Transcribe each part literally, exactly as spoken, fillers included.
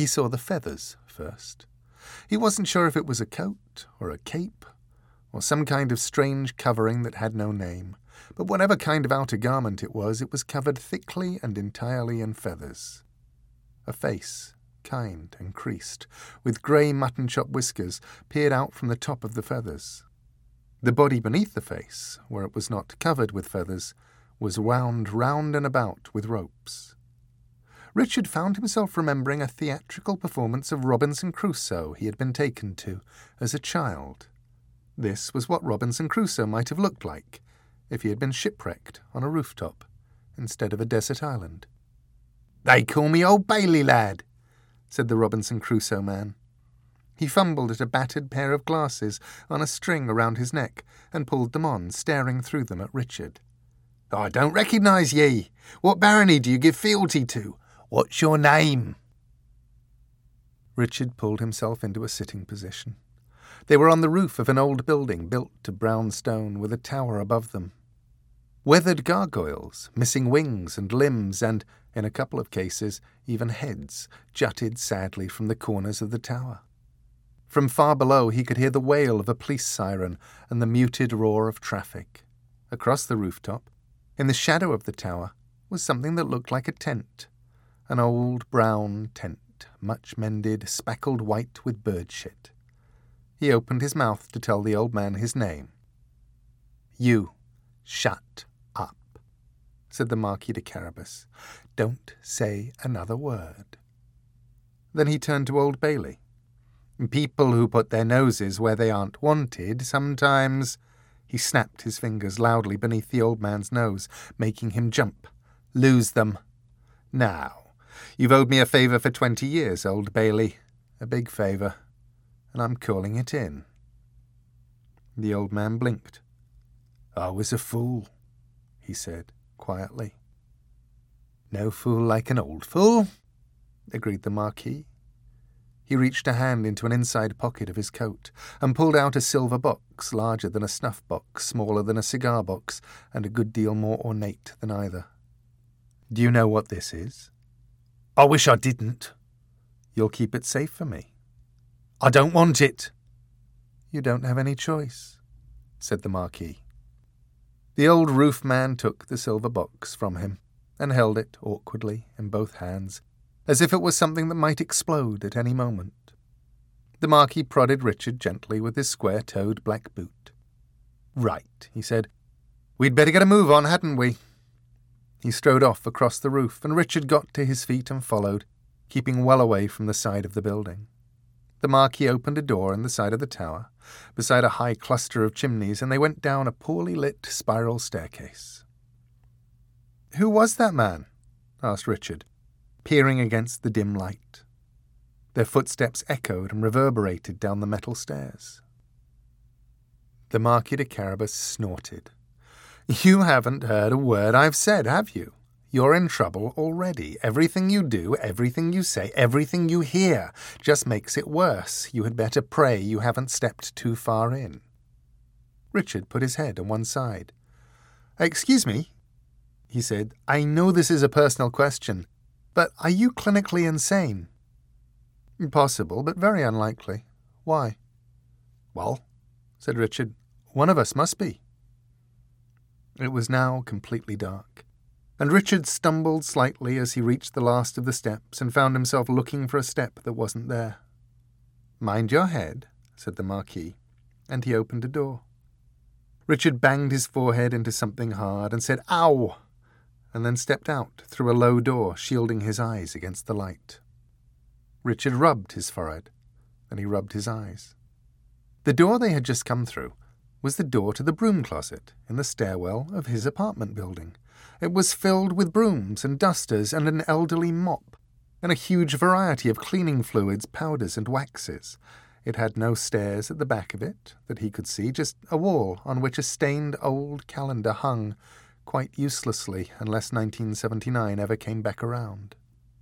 He saw the feathers first. He wasn't sure if it was a coat or a cape or some kind of strange covering that had no name, but whatever kind of outer garment it was, it was covered thickly and entirely in feathers. A face, kind and creased, with grey mutton-chop whiskers, peered out from the top of the feathers. The body beneath the face, where it was not covered with feathers, was wound round and about with ropes. Richard found himself remembering a theatrical performance of Robinson Crusoe he had been taken to as a child. This was what Robinson Crusoe might have looked like if he had been shipwrecked on a rooftop instead of a desert island. "They call me Old Bailey, lad," said the Robinson Crusoe man. He fumbled at a battered pair of glasses on a string around his neck and pulled them on, staring through them at Richard. "I don't recognise ye. What barony do you give fealty to? What's your name?" Richard pulled himself into a sitting position. They were on the roof of an old building built of brown stone with a tower above them. Weathered gargoyles, missing wings and limbs and, in a couple of cases, even heads, jutted sadly from the corners of the tower. From far below he could hear the wail of a police siren and the muted roar of traffic. Across the rooftop, in the shadow of the tower, was something that looked like a tent. An old brown tent, much mended, speckled white with bird shit. He opened his mouth to tell the old man his name. "You, shut up," said the Marquis de Carabas. "Don't say another word." Then he turned to Old Bailey. "People who put their noses where they aren't wanted sometimes—" He snapped his fingers loudly beneath the old man's nose, making him jump. "Lose them. Now, you've owed me a favour for twenty years, Old Bailey. A big favour. And I'm calling it in." The old man blinked. "I was a fool," he said quietly. "No fool like an old fool," agreed the Marquis. He reached a hand into an inside pocket of his coat and pulled out a silver box larger than a snuff box, smaller than a cigar box, and a good deal more ornate than either. "Do you know what this is?" "I wish I didn't." "You'll keep it safe for me." "I don't want it." "You don't have any choice," said the Marquis. The old roof man took the silver box from him and held it awkwardly in both hands, as if it was something that might explode at any moment. The Marquis prodded Richard gently with his square-toed black boot. "Right," he said. "We'd better get a move on, hadn't we?" He strode off across the roof, and Richard got to his feet and followed, keeping well away from the side of the building. The Marquis opened a door in the side of the tower, beside a high cluster of chimneys, and they went down a poorly lit spiral staircase. "Who was that man?" asked Richard, peering against the dim light. Their footsteps echoed and reverberated down the metal stairs. The Marquis de Carabas snorted. "You haven't heard a word I've said, have you? You're in trouble already. Everything you do, everything you say, everything you hear just makes it worse. You had better pray you haven't stepped too far in." Richard put his head on one side. "Excuse me," he said. "I know this is a personal question, but are you clinically insane?" "Possible, but very unlikely. Why?" "Well," said Richard, "one of us must be." It was now completely dark, and Richard stumbled slightly as he reached the last of the steps and found himself looking for a step that wasn't there. "Mind your head," said the Marquis, and he opened a door. Richard banged his forehead into something hard and said, "Ow!" and then stepped out through a low door, shielding his eyes against the light. Richard rubbed his forehead, then he rubbed his eyes. The door they had just come through was the door to the broom closet in the stairwell of his apartment building. It was filled with brooms and dusters and an elderly mop, and a huge variety of cleaning fluids, powders, and waxes. It had no stairs at the back of it that he could see, just a wall on which a stained old calendar hung, quite uselessly unless nineteen seventy-nine ever came back around.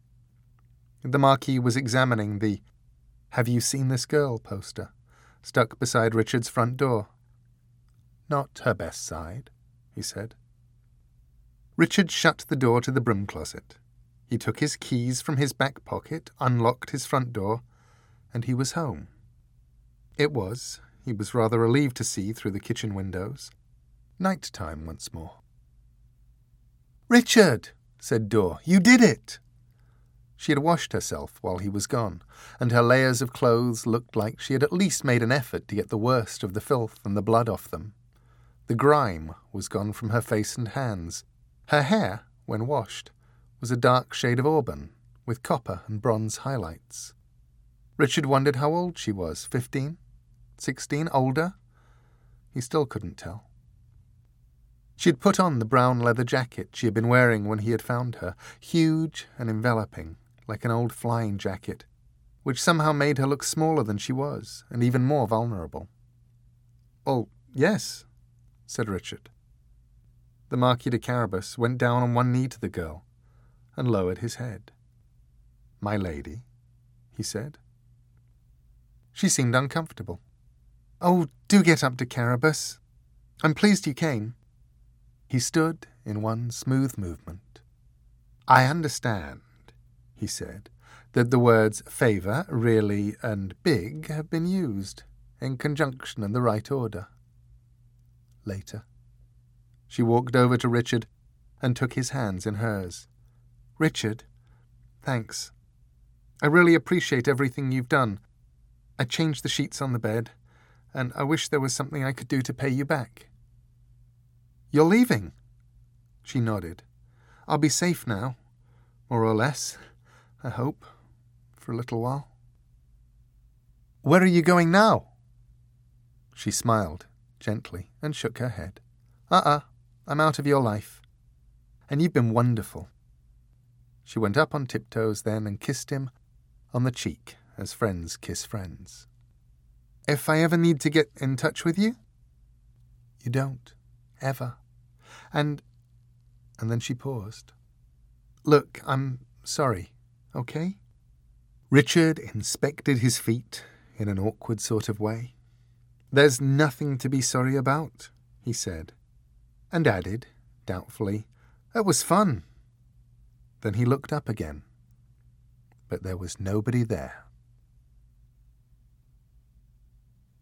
The Marquis was examining the "Have you seen this girl?" poster, stuck beside Richard's front door. "Not her best side," he said. Richard shut the door to the broom closet. He took his keys from his back pocket, unlocked his front door, and he was home. It was, he was rather relieved to see through the kitchen windows, night time once more. "Richard," said Dor, "you did it!" She had washed herself while he was gone, and her layers of clothes looked like she had at least made an effort to get the worst of the filth and the blood off them. The grime was gone from her face and hands. Her hair, when washed, was a dark shade of auburn, with copper and bronze highlights. Richard wondered how old she was, fifteen? Sixteen? Older? He still couldn't tell. She had put on the brown leather jacket she had been wearing when he had found her, huge and enveloping, like an old flying jacket, which somehow made her look smaller than she was, and even more vulnerable. "Oh, yes," said Richard. The Marquis de Carabas went down on one knee to the girl and lowered his head. "My lady," he said. She seemed uncomfortable. "Oh, do get up to Carabas. I'm pleased you came." He stood in one smooth movement. "I understand," he said, "that the words favour, really, and big have been used, in conjunction in the right order." Later. She walked over to Richard and took his hands in hers. "Richard, thanks. I really appreciate everything you've done. I changed the sheets on the bed, and I wish there was something I could do to pay you back." "You're leaving?" She nodded. "I'll be safe now, more or less, I hope, for a little while." "Where are you going now?" She smiled gently and shook her head. Uh-uh, I'm out of your life. And you've been wonderful." She went up on tiptoes then and kissed him on the cheek as friends kiss friends. "If I ever need to get in touch with you?" "You don't. Ever. And..." And then she paused. "Look, I'm sorry, okay?" Richard inspected his feet in an awkward sort of way. "There's nothing to be sorry about," he said, and added, doubtfully, "It was fun." Then he looked up again, but there was nobody there.